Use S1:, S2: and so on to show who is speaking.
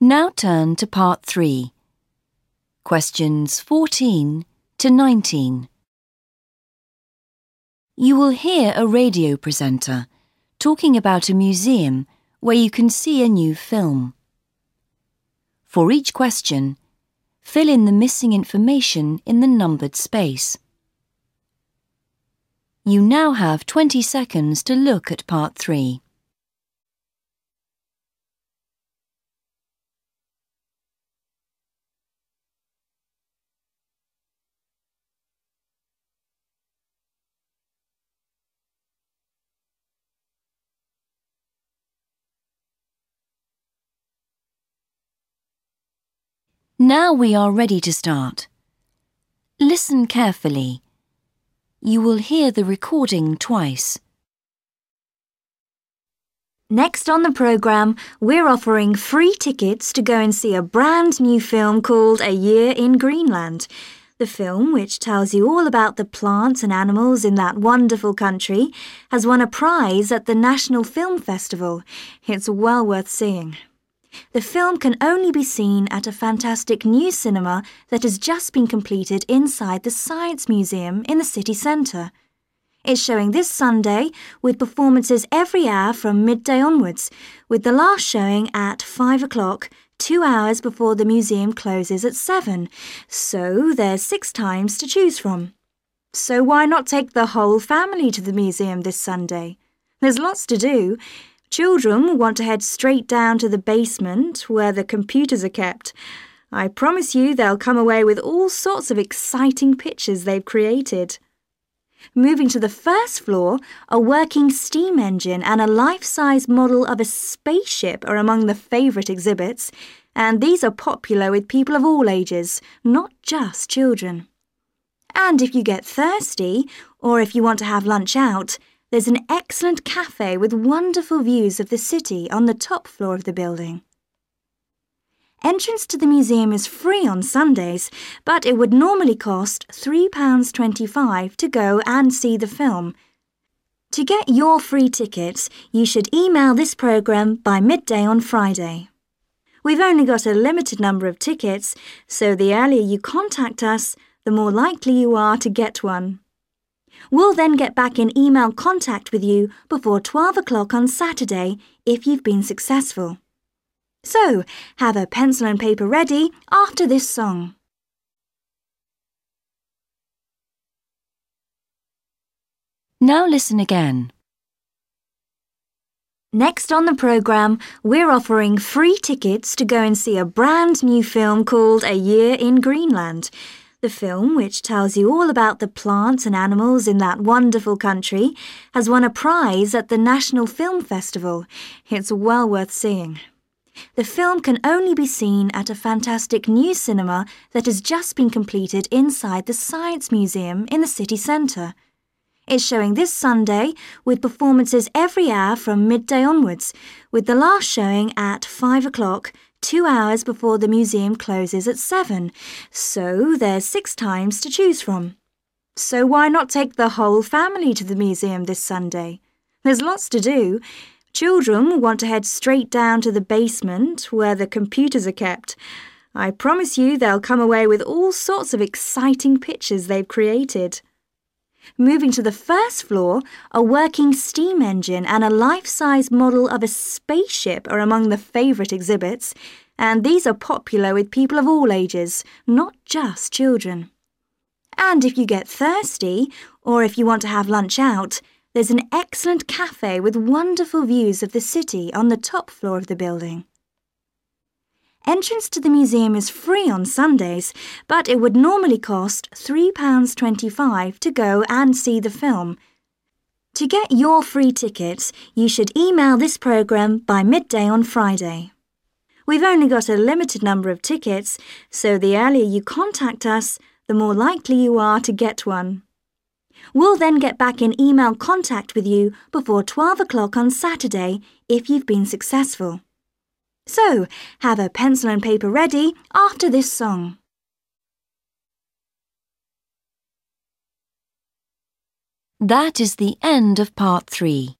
S1: Now turn to Part 3. Questions 14 to 19. You will hear a radio presenter talking about a museum where you can see a new film. For each question, fill in the missing information in the numbered space. You now have 20 seconds to look at Part 3. Now we are ready to start. Listen carefully. You will hear the recording twice.
S2: Next on the programme, we're offering free tickets to go and see a brand new film called A Year in Greenland. The film, which tells you all about the plants and animals in that wonderful country, has won a prize at the National Film Festival. It's well worth seeing. The film can only be seen at a fantastic new cinema that has just been completed inside the Science Museum in the city centre. It's showing this Sunday with performances every hour from midday onwards, with the last showing at 5 o'clock, 2 hours before the museum closes at 7. So there's 6 times to choose from. So why not take the whole family to the museum this Sunday? There's lots to do. Children want to head straight down to the basement where the computers are kept. I promise you they'll come away with all sorts of exciting pictures they've created. Moving to the first floor, a working steam engine and a life-size model of a spaceship are among the favourite exhibits, and these are popular with people of all ages, not just children. And if you get thirsty, or if you want to have lunch out, there's an excellent cafe with wonderful views of the city on the top floor of the building. Entrance to the museum is free on Sundays, but it would normally cost £3.25 to go and see the film. To get your free tickets, you should email this programme by midday on Friday. We've only got a limited number of tickets, so the earlier you contact us, the more likely you are to get one. We'll then get back in email contact with you before 12 o'clock on Saturday if you've been successful. So, have a pencil and paper ready after this song.
S1: Now listen again.
S2: Next on the programme, we're offering free tickets to go and see a brand new film called A Year in Greenland. The film, which tells you all about the plants and animals in that wonderful country, has won a prize at the National Film Festival. It's well worth seeing. The film can only be seen at a fantastic new cinema that has just been completed inside the Science Museum in the city centre. It's showing this Sunday with performances every hour from midday onwards, with the last showing at 5 o'clock, 2 hours before the museum closes at 7. So there's 6 times to choose from. So why not take the whole family to the museum this Sunday? There's lots to do. Children want to head straight down to the basement where the computers are kept. I promise you they'll come away with all sorts of exciting pictures they've created. Moving to the first floor, a working steam engine and a life-size model of a spaceship are among the favourite exhibits, and these are popular with people of all ages, not just children. And if you get thirsty, or if you want to have lunch out, there's an excellent cafe with wonderful views of the city on the top floor of the building. Entrance to the museum is free on Sundays, but it would normally cost £3.25 to go and see the film. To get your free tickets, you should email this programme by midday on Friday. We've only got a limited number of tickets, so the earlier you contact us, the more likely you are to get one. We'll then get back in email contact with you before 12 o'clock on Saturday if you've been successful. So, have a pencil and paper ready after this song.
S1: That is the end of Part 3.